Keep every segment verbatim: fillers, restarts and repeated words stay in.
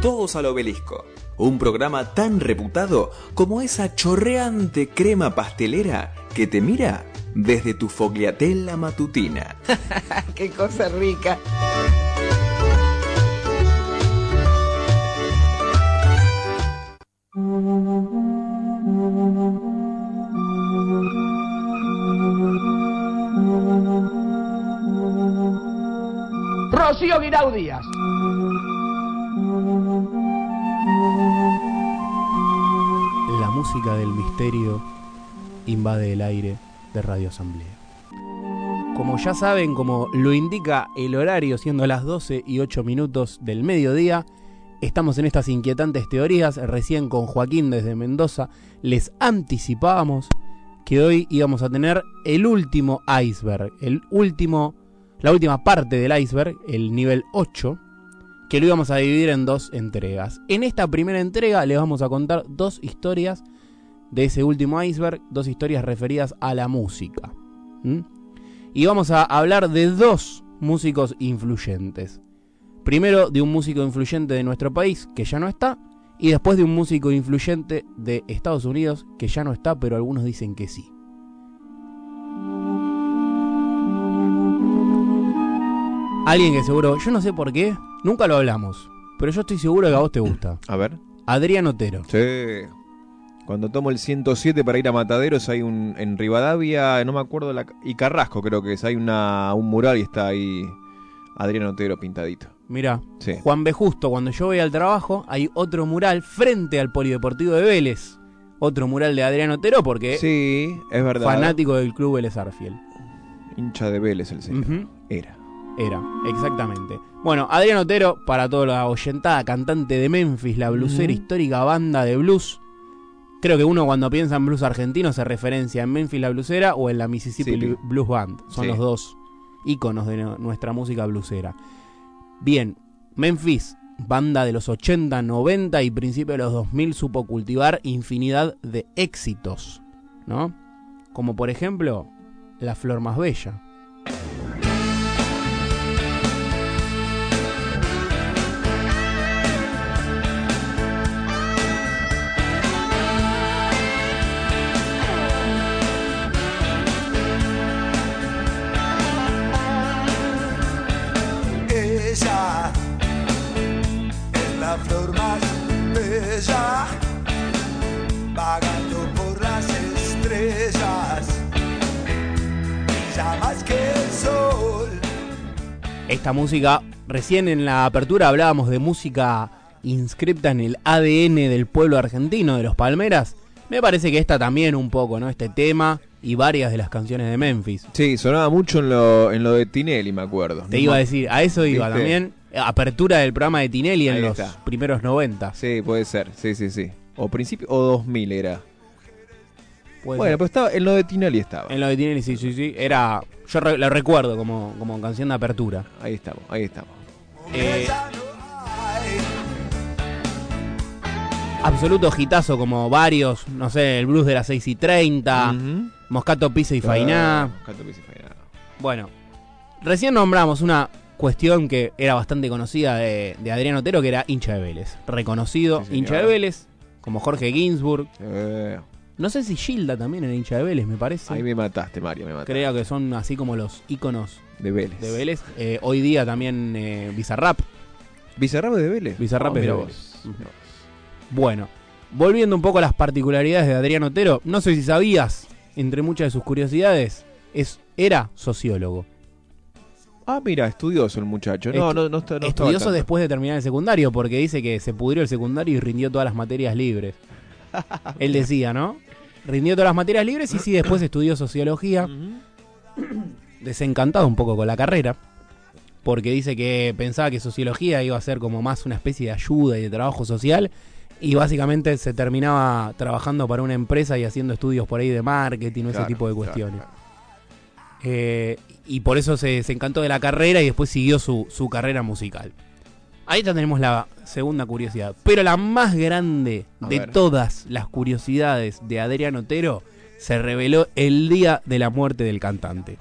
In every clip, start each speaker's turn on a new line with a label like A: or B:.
A: Todos al Obelisco, un programa tan reputado como esa chorreante crema pastelera que te mira desde tu fogliatella matutina.
B: ¡Qué cosa rica!
C: Rocío Guirao Díaz.
D: La música del misterio invade el aire de Radio Asamblea. Como ya saben, como lo indica el horario, siendo las doce y ocho minutos del mediodía, estamos en estas inquietantes teorías. Recién con Joaquín desde Mendoza les anticipábamos que hoy íbamos a tener el último iceberg, el último, la última parte del iceberg, el nivel ocho, que lo íbamos a dividir en dos entregas. En esta primera entrega les vamos a contar dos historias de ese último iceberg, dos historias referidas a la música. ¿Mm? Y vamos a hablar de dos músicos influyentes. Primero de un músico influyente de nuestro país, que ya no está, y después de un músico influyente de Estados Unidos, que ya no está, pero algunos dicen que sí. Alguien que seguro, yo no sé por qué, nunca lo hablamos, pero yo estoy seguro que a vos te gusta.
E: A ver.
D: Adrián Otero.
E: Sí. Cuando tomo el ciento siete para ir a Mataderos hay un, en Rivadavia, no me acuerdo, la, y Carrasco creo que es, hay una, un mural y está ahí Adrián Otero pintadito.
D: Mirá,
E: sí.
D: Juan B. Justo, cuando yo voy al trabajo, hay otro mural frente al Polideportivo de Vélez. Otro mural de Adrián Otero porque
E: sí, es verdad.
D: Fanático del club Vélez Arfiel.
E: Hincha de Vélez el señor.
D: Uh-huh.
E: Era.
D: Era, exactamente. Bueno, Adrián Otero, para toda la oyentada, cantante de Memphis, la blusera uh-huh. histórica banda de blues. Creo que uno cuando piensa en blues argentino se referencia en Memphis la blusera o en la Mississippi sí. Blues Band. Son sí. los dos íconos de no, nuestra música blusera. Bien, Memphis, banda de los ochenta, noventa y principios de los dos mil, supo cultivar infinidad de éxitos, ¿no? Como por ejemplo, La Flor Más Bella.
F: Ella es la flor más bella, vagando por las estrellas, brilla más que el sol.
D: Esta música, recién en la apertura hablábamos de música inscripta en el A D N del pueblo argentino, de los Palmeras. Me parece que esta también un poco, ¿no? Este tema y varias de las canciones de Memphis.
E: Sí, sonaba mucho en lo, en lo de Tinelli, me acuerdo.
D: Te ¿no? iba a decir, a eso iba ¿Viste? También. Apertura del programa de Tinelli en
E: Ahí
D: los
E: está.
D: primeros noventa.
E: Sí, puede ser, sí, sí, sí. O principio, o dos mil era.
D: Puede
E: bueno,
D: ser.
E: pero estaba, en lo de Tinelli estaba.
D: En lo de Tinelli, sí, sí, sí. Era, yo re, lo recuerdo como, como canción de apertura.
E: Ahí estamos, ahí estamos.
D: Eh, absoluto hitazo como varios, no sé, el blues de las seis y treinta, uh-huh. Moscato Pisa y Fainá.
E: Uh, Moscato Pisa y Fainá.
D: Bueno, recién nombramos una cuestión que era bastante conocida de, de Adrián Otero, que era hincha de Vélez. Reconocido sí, hincha de Vélez, como Jorge Ginsburg.
E: Eh.
D: No sé si Gilda también era hincha de Vélez, me parece.
E: Ahí me mataste, Mario, me mataste.
D: Creo que son así como los íconos
E: de Vélez.
D: De Vélez. Eh, hoy día también eh, Bizarrap.
E: ¿Bizarrap es de Vélez?
D: Bizarrap
E: oh,
D: es de
E: vos.
D: Vélez. Uh-huh. Bueno, volviendo un poco a las particularidades de Adrián Otero, no sé si sabías, entre muchas de sus curiosidades, es, era sociólogo.
E: Ah, mira, estudioso el muchacho. No,
D: Estu-
E: no, no, está, no
D: Estudioso después de terminar el secundario, porque dice que se pudrió el secundario y rindió todas las materias libres. Él decía, ¿no? Rindió todas las materias libres y sí, después estudió sociología. Desencantado un poco con la carrera, porque dice que pensaba que sociología iba a ser como más una especie de ayuda y de trabajo social, y básicamente se terminaba trabajando para una empresa y haciendo estudios por ahí de marketing o claro, ese tipo de cuestiones. Claro, claro. Eh, y por eso se, se encantó de la carrera y después siguió su, su carrera musical. Ahí tenemos la segunda curiosidad. Pero la más grande A de ver. todas las curiosidades de Adrián Otero se reveló el día de la muerte del cantante.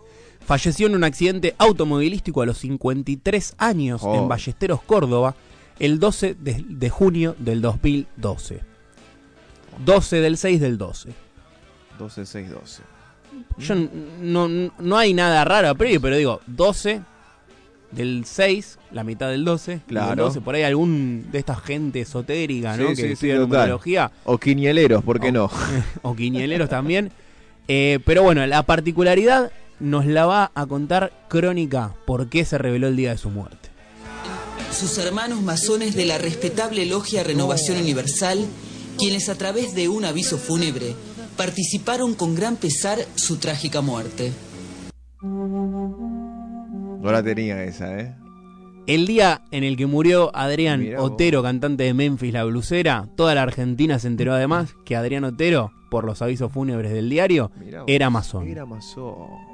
D: Falleció en un accidente automovilístico a los cincuenta y tres años oh. en Ballesteros, Córdoba, el doce de, de junio del dos mil doce. doce del seis del doce.
E: doce, seis, doce.
D: Yo n- no, no hay nada raro a priori, pero digo, doce del seis, la mitad del doce,
E: Claro.
D: del doce, por ahí algún de esta gente esotérica, ¿no?
E: Sí,
D: que
E: sí, sí,
D: estudia
E: total.
D: numerología.
E: O quinieleros, ¿por qué
D: o,
E: no?
D: o quinieleros también. Eh, pero bueno, la particularidad nos la va a contar Crónica, por qué se reveló el día de su muerte.
G: Sus hermanos masones de la respetable logia Renovación Universal, quienes a través de un aviso fúnebre participaron con gran pesar su trágica muerte.
E: No la tenía esa, ¿eh?
D: El día en el que murió Adrián
E: Mirá vos.
D: Otero, cantante de Memphis, La Blusera, toda la Argentina se enteró además que Adrián Otero, por los avisos fúnebres del diario,
E: Mirá vos.
D: era masón.
E: Era masón.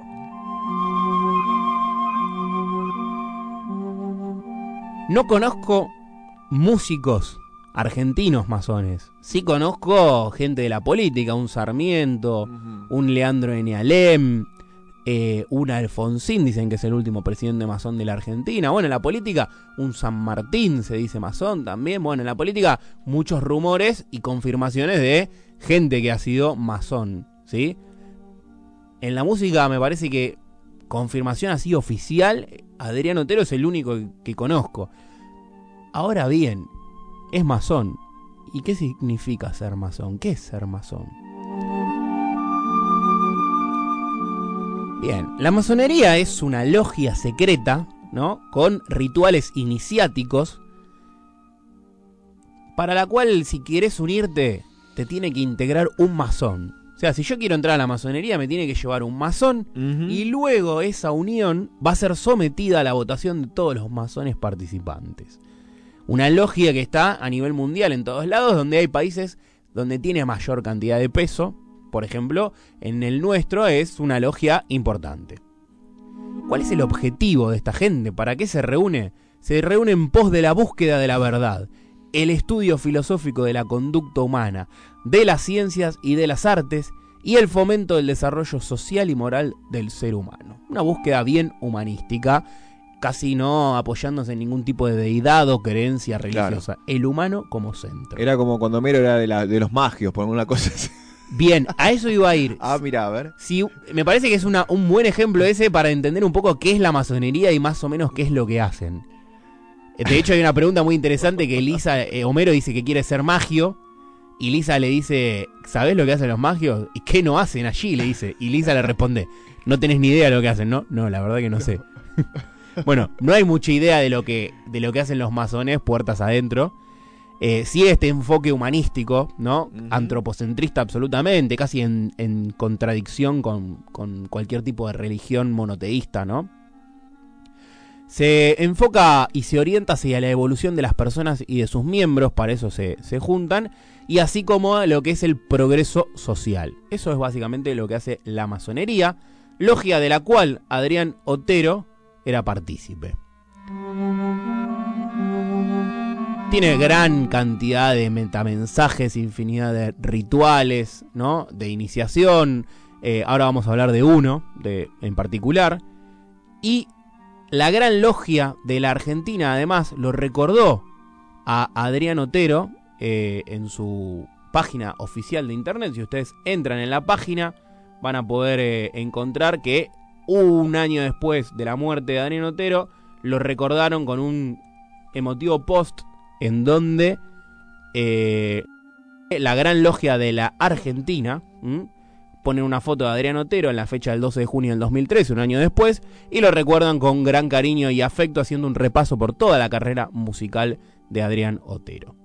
D: No conozco músicos argentinos masones. Sí conozco gente de la política, un Sarmiento,
E: Ujú.
D: un Leandro Enealem, eh, un Alfonsín, dicen que es el último presidente masón de la Argentina. Bueno, en la política, un San Martín se dice masón también. Bueno, en la política, muchos rumores y confirmaciones de gente que ha sido masón, ¿sí? En la música me parece que confirmación así oficial, Adrián Otero es el único que, que conozco. Ahora bien, es masón. ¿Y qué significa ser masón? ¿Qué es ser masón? Bien, la masonería es una logia secreta, ¿no? Con rituales iniciáticos, para la cual si quieres unirte, te tiene que integrar un masón. O sea, si yo quiero entrar a la masonería, me tiene que llevar un masón,
E: Ujú.
D: y luego esa unión va a ser sometida a la votación de todos los masones participantes. Una logia que está a nivel mundial en todos lados, donde hay países donde tiene mayor cantidad de peso. Por ejemplo, en el nuestro es una logia importante. ¿Cuál es el objetivo de esta gente? ¿Para qué se reúne? Se reúne en pos de la búsqueda de la verdad, el estudio filosófico de la conducta humana, de las ciencias y de las artes, y el fomento del desarrollo social y moral del ser humano. Una búsqueda bien humanística, casi no apoyándose en ningún tipo de deidad o creencia religiosa. Claro. El humano como centro.
E: Era como cuando Homero era de, la, de los magios, por alguna cosa así.
D: Bien, a eso iba a ir.
E: Ah, mira, a ver.
D: Sí, me parece que es una, un buen ejemplo ese para entender un poco qué es la masonería y más o menos qué es lo que hacen. De hecho, hay una pregunta muy interesante que Lisa, eh, Homero dice que quiere ser magio, y Lisa le dice, ¿sabés lo que hacen los magios? ¿Y qué no hacen allí? Le dice. Y Lisa le responde, no tenés ni idea de lo que hacen, ¿no? No, la verdad que no sé. Bueno, no hay mucha idea de lo que, de lo que hacen los masones puertas adentro. Eh, sí, este enfoque humanístico, ¿no? Uh-huh. Antropocentrista absolutamente, casi en, en contradicción con, con cualquier tipo de religión monoteísta, ¿no? Se enfoca y se orienta hacia la evolución de las personas y de sus miembros, para eso se, se juntan, y así como lo que es el progreso social. Eso es básicamente lo que hace la masonería, logia de la cual Adrián Otero era partícipe. Tiene gran cantidad de metamensajes, infinidad de rituales, ¿no? De iniciación. Eh, ahora vamos a hablar de uno de, en particular. Y la gran logia de la Argentina, además, lo recordó a Adrián Otero eh, en su página oficial de internet. Si ustedes entran en la página, van a poder eh, encontrar que un año después de la muerte de Adrián Otero, lo recordaron con un emotivo post en donde eh, la gran logia de la Argentina ¿m? pone una foto de Adrián Otero en la fecha del doce de junio del dos mil trece, un año después, y lo recuerdan con gran cariño y afecto, haciendo un repaso por toda la carrera musical de Adrián Otero.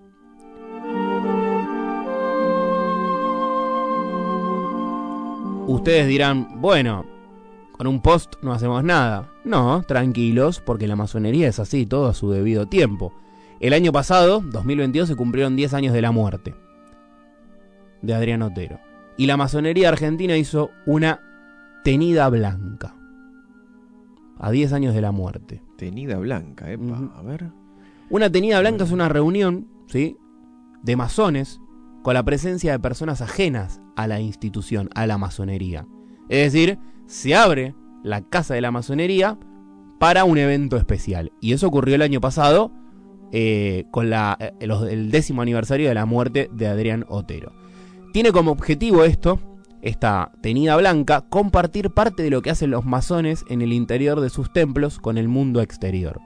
D: Ustedes dirán, bueno, con un post no hacemos nada. No, tranquilos, porque la masonería es así, todo a su debido tiempo. El año pasado, dos mil veintidós, se cumplieron diez años de la muerte de Adrián Otero. Y la masonería argentina hizo una tenida blanca. A diez años de la muerte.
E: Tenida blanca, epa, uh-huh. A ver.
D: Una tenida blanca es una reunión, ¿sí?, de masones con la presencia de personas ajenas a la institución, a la masonería. Es decir, se abre la casa de la masonería para un evento especial. Y eso ocurrió el año pasado eh, con la, eh, los, el décimo aniversario de la muerte de Adrián Otero. Tiene como objetivo esto, esta tenida blanca, compartir parte de lo que hacen los masones en el interior de sus templos con el mundo exterior.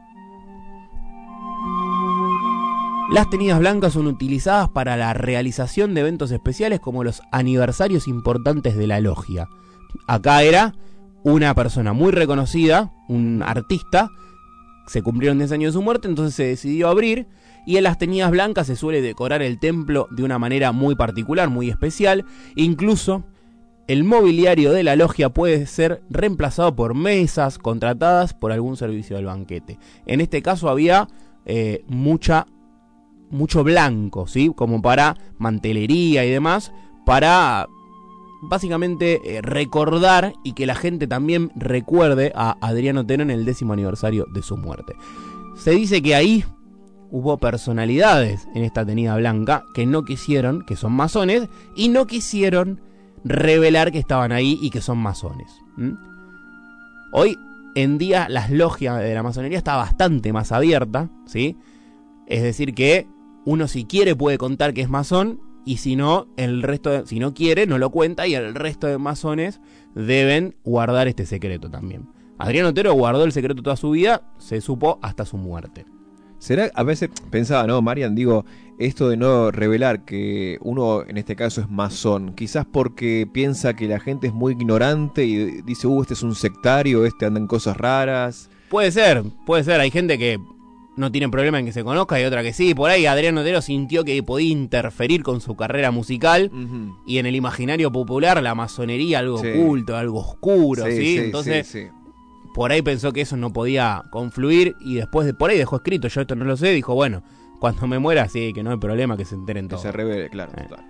D: Las tenidas blancas son utilizadas para la realización de eventos especiales como los aniversarios importantes de la logia. Acá era una persona muy reconocida, un artista, se cumplieron diez años de su muerte, entonces se decidió abrir, y en las tenidas blancas se suele decorar el templo de una manera muy particular, muy especial. Incluso el mobiliario de la logia puede ser reemplazado por mesas contratadas por algún servicio del banquete. En este caso había eh, mucha mucho blanco, ¿sí? Como para mantelería y demás, para básicamente eh, recordar y que la gente también recuerde a Adrián Otero en el décimo aniversario de su muerte. Se dice que ahí hubo personalidades en esta tenida blanca que no quisieron, que son masones, y no quisieron revelar que estaban ahí y que son masones. ¿Mm? Hoy en día las logias de la masonería está bastante más abierta, ¿sí? Es decir que uno si quiere puede contar que es masón, y si no, el resto de, si no quiere no lo cuenta, y el resto de masones deben guardar este secreto también. Adrián Otero guardó el secreto toda su vida, se supo hasta su muerte.
E: ¿Será? A veces pensaba, ¿no, Marian? Digo, esto de no revelar que uno en este caso es masón, quizás porque piensa que la gente es muy ignorante y dice, uh, este es un sectario, este anda en cosas raras.
D: Puede ser, puede ser, hay gente que no tienen problema en que se conozca y otra que sí. Por ahí Adrián Otero sintió que podía interferir con su carrera musical, uh-huh. y en el imaginario popular la masonería algo sí. oculto, algo oscuro, ¿sí? ¿sí?
E: sí
D: Entonces,
E: sí, sí.
D: por ahí pensó que eso no podía confluir y después de por ahí dejó escrito, yo esto no lo sé, dijo, bueno, cuando me muera sí, que no hay problema, que se enteren todos.
E: Que se revele, claro,
D: eh.
E: total.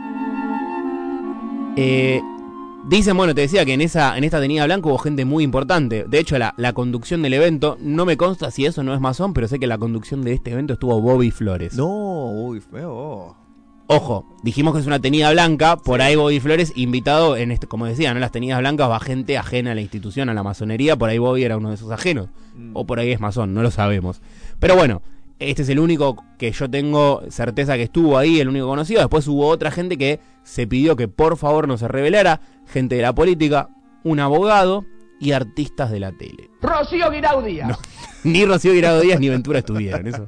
D: Eh... Dicen, bueno, te decía que en esa en esta tenida blanca hubo gente muy importante. De hecho, la, la conducción del evento, no me consta si eso no es masón, pero sé que la conducción de este evento estuvo Bobby Flores.
E: No, uy, feo.
D: Ojo, dijimos que es una tenida blanca, por sí. ahí Bobby Flores, invitado, en este, como decía, ¿no? Las tenidas blancas va gente ajena a la institución, a la masonería, por ahí Bobby era uno de esos ajenos. Mm. O por ahí es masón, no lo sabemos. Pero bueno, este es el único que yo tengo certeza que estuvo ahí, el único conocido. Después hubo otra gente que se pidió que por favor no se revelara. Gente de la política, un abogado y artistas de la tele.
C: Rocío Guirao Díaz.
D: No, ni Rocío Guirao Díaz ni Ventura estuvieron. Eso.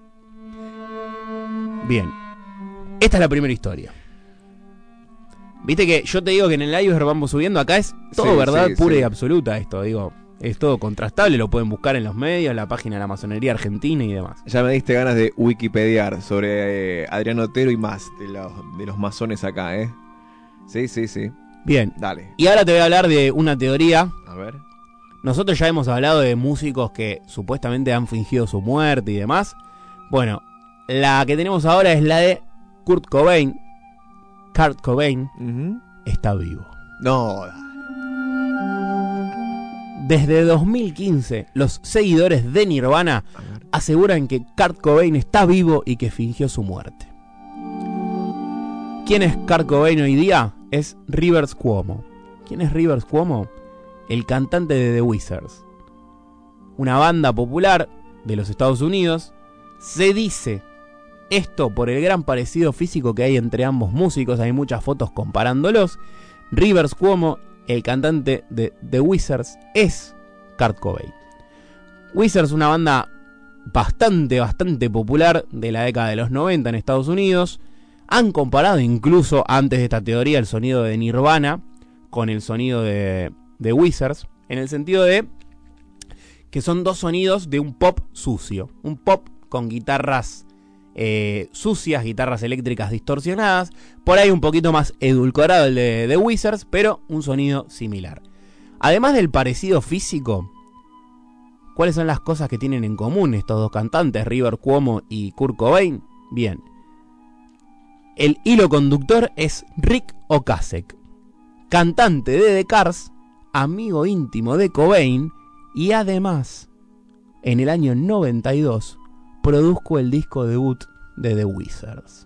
D: Bien. Esta es la primera historia. Viste que yo te digo que en el live vamos subiendo. Acá es todo sí, verdad sí, pura sí. y absoluta esto. Digo, es todo contrastable. Lo pueden buscar en los medios, la página de la masonería argentina y demás.
E: Ya me diste ganas de wikipediar sobre eh, Adrián Otero y más de los, de los masones acá, ¿eh? Sí, sí, sí.
D: Bien,
E: dale.
D: Y ahora te voy a hablar de una teoría.
E: A ver.
D: Nosotros ya hemos hablado de músicos que supuestamente han fingido su muerte y demás. Bueno, la que tenemos ahora es la de Kurt Cobain. Kurt Cobain uh-huh. está vivo.
E: No.
D: Desde dos mil quince, los seguidores de Nirvana aseguran que Kurt Cobain está vivo y que fingió su muerte. ¿Quién es Kurt Cobain hoy día? Es Rivers Cuomo. ¿Quién es Rivers Cuomo? El cantante de The Wizards, una banda popular de los Estados Unidos. Se dice esto por el gran parecido físico que hay entre ambos músicos. Hay muchas fotos comparándolos. Rivers Cuomo, el cantante de The Wizards, es Kurt Cobain. Wizards, una banda bastante, bastante popular de la década de los noventa en Estados Unidos. Han comparado incluso antes de esta teoría el sonido de Nirvana con el sonido de, de Wizards, en el sentido de que son dos sonidos de un pop sucio, un pop con guitarras eh, sucias, guitarras eléctricas distorsionadas, por ahí un poquito más edulcorado el de, de Wizards, pero un sonido similar. Además del parecido físico, ¿cuáles son las cosas que tienen en común estos dos cantantes, Rivers Cuomo y Kurt Cobain? Bien. El hilo conductor es Rick Ocasek, cantante de The Cars, amigo íntimo de Cobain, y además, en el año noventa y dos, produjo el disco debut de The Wizards.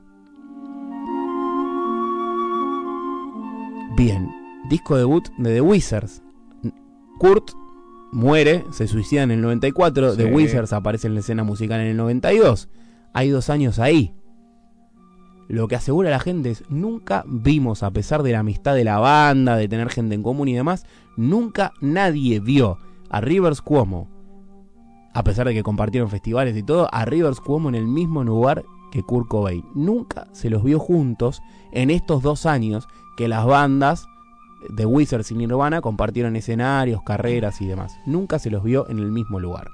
D: Bien, disco debut de The Wizards. Kurt muere, se suicida en el noventa y cuatro,
E: Sí.
D: The Wizards aparece en la escena musical en el noventa y dos. Hay dos años ahí. Lo que asegura la gente es, nunca vimos, a pesar de la amistad de la banda, de tener gente en común y demás, nunca nadie vio a Rivers Cuomo, a pesar de que compartieron festivales y todo, a Rivers Cuomo en el mismo lugar que Kurt Cobain. Nunca se los vio juntos en estos dos años que las bandas de Wizards y Nirvana compartieron escenarios, carreras y demás. Nunca se los vio en el mismo lugar.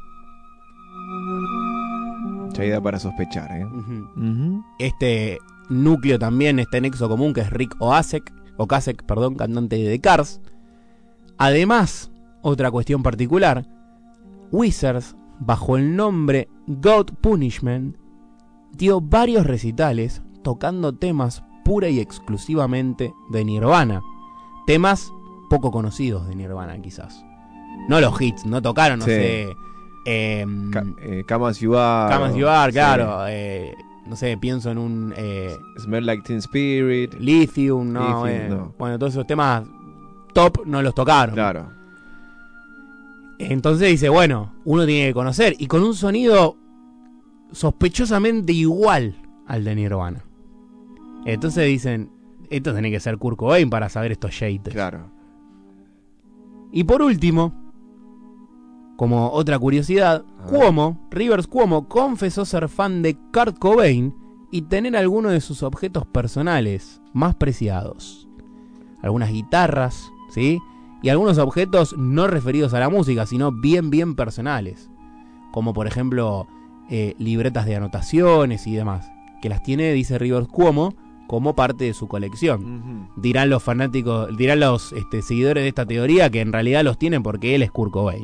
E: Mucha idea para sospechar, ¿eh?
D: Uh-huh.
E: Uh-huh.
D: Este núcleo también está en nexo común, que es Rick Ocasek, Ocasek, perdón, cantante de The Cars. Además, otra cuestión particular, Wizards, bajo el nombre God Punishment, dio varios recitales tocando temas pura y exclusivamente de Nirvana. Temas poco conocidos de Nirvana, quizás. No los hits, no tocaron, no
E: Sí.
D: sé... Eh,
E: Ca- eh, Come As You Are.
D: Come As You Are,
E: Sí.
D: claro. Eh, no sé, pienso en un... Eh,
E: Smell Like Teen Spirit.
D: Lithium, no,
E: Lithium,
D: eh,
E: no.
D: Bueno, todos esos temas top no los tocaron.
E: Claro.
D: Entonces dice, bueno, uno tiene que conocer. Y con un sonido sospechosamente igual al de Nirvana. Entonces dicen, esto tiene que ser Kurt Cobain para saber estos shades.
E: Claro.
D: Y por último, como otra curiosidad,
E: A ver.
D: Cuomo, Rivers Cuomo, confesó ser fan de Kurt Cobain y tener algunos de sus objetos personales más preciados. Algunas guitarras, ¿sí? Y algunos objetos no referidos a la música, sino bien, bien personales. Como por ejemplo, eh, libretas de anotaciones y demás. Que las tiene, dice Rivers Cuomo, como parte de su colección.
E: Uh-huh.
D: Dirán los fanáticos, dirán los este, seguidores de esta teoría que en realidad los tienen porque él es Kurt Cobain.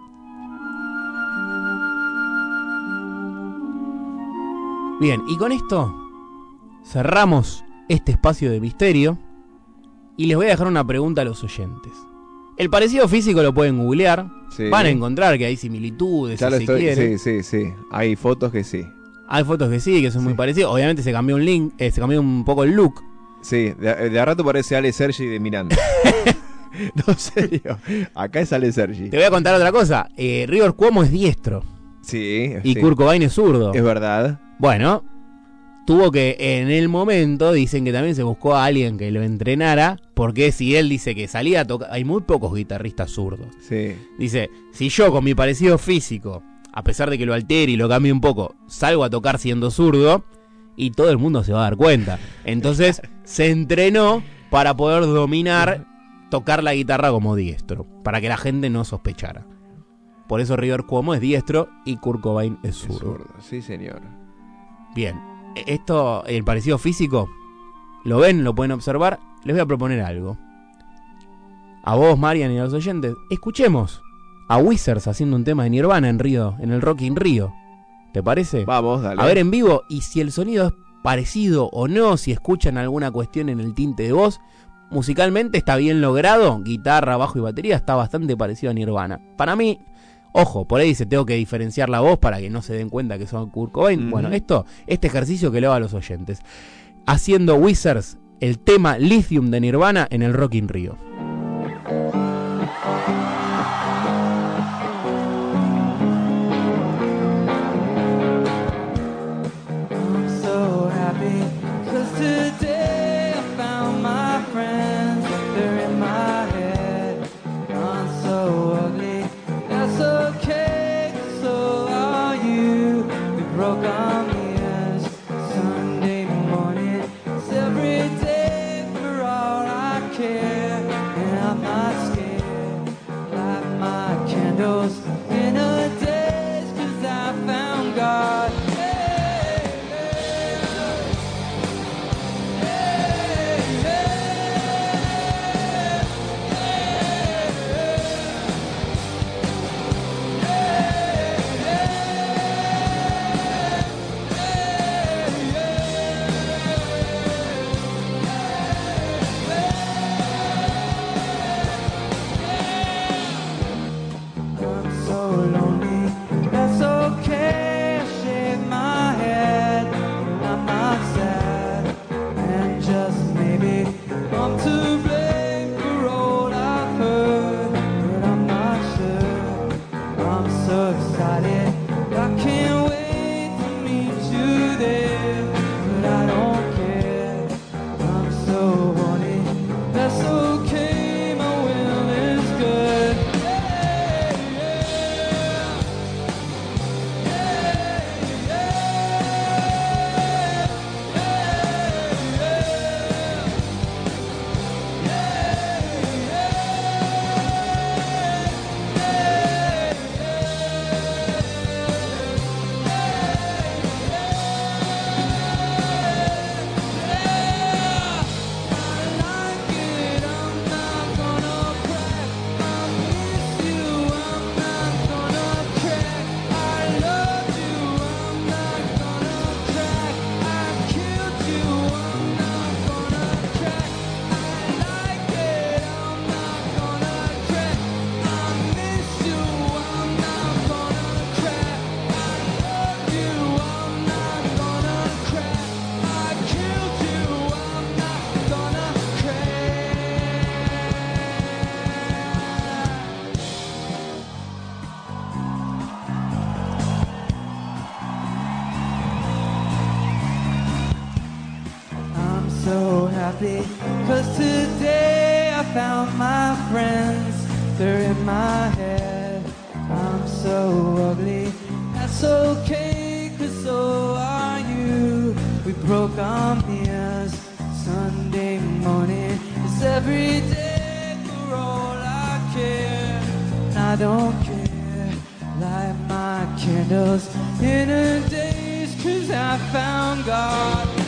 D: Bien, y con esto cerramos este espacio de misterio y les voy a dejar una pregunta a los oyentes. El parecido físico lo pueden googlear,
E: Sí.
D: van a encontrar que hay similitudes,
E: Ya
D: si
E: lo
D: se
E: estoy.
D: quiere.
E: Sí, sí, sí. Hay fotos que sí.
D: Hay fotos que sí, que son
E: Sí.
D: muy parecidos. Obviamente se cambió un link, eh, se cambió un poco el look.
E: Sí, de, de a rato parece Ale Sergi de Miranda. No, en serio. Acá es Ale Sergi.
D: Te voy a contar otra cosa. Eh, Rivers Cuomo es diestro
E: Sí.
D: y
E: sí.
D: Kurt Cobain es zurdo.
E: Es verdad.
D: Bueno, tuvo que, en el momento, dicen que también se buscó a alguien que lo entrenara, porque si él dice que salía a tocar, hay muy pocos guitarristas zurdos.
E: Sí.
D: Dice, si yo con mi parecido físico, a pesar de que lo altere y lo cambie un poco, salgo a tocar siendo zurdo, y todo el mundo se va a dar cuenta. Entonces se entrenó para poder dominar, tocar la guitarra como diestro, para que la gente no sospechara. Por eso River Cuomo es diestro y Kurt Cobain es
E: Es
D: zurdo.
E: zurdo. Sí, señor.
D: Bien, esto, el parecido físico, ¿lo ven? ¿Lo pueden observar? Les voy a proponer algo. A vos, Marian, y a los oyentes, escuchemos a Wizards haciendo un tema de Nirvana en Río, en el Rock in Río. ¿Te parece?
E: Vamos, dale.
D: A ver en vivo, y si el sonido es parecido o no, si escuchan alguna cuestión en el tinte de voz, musicalmente está bien logrado, guitarra, bajo y batería, está bastante parecido a Nirvana. Para mí, ojo, por ahí dice, tengo que diferenciar la voz para que no se den cuenta que son Kurt Cobain.
E: Ujú.
D: Bueno, esto, este ejercicio que le hago a los oyentes. Haciendo Wizards el tema Lithium de Nirvana en el Rock in Río.
H: I'm so happy, 'cause today I found my friends. They're in my head, not so ugly. That's okay, 'cause so are you. We broke our mirrors Sunday morning. It's every day for all I care, and I'm not scared. Light my candles in a daze, 'cause I found God. happy, 'cause today I found my friends. They're in my head. I'm so ugly. That's okay, 'cause so are you. We broke our mirrors Sunday morning. It's every day for all I care. And I don't care. Light my candles in a daze, 'cause I found God.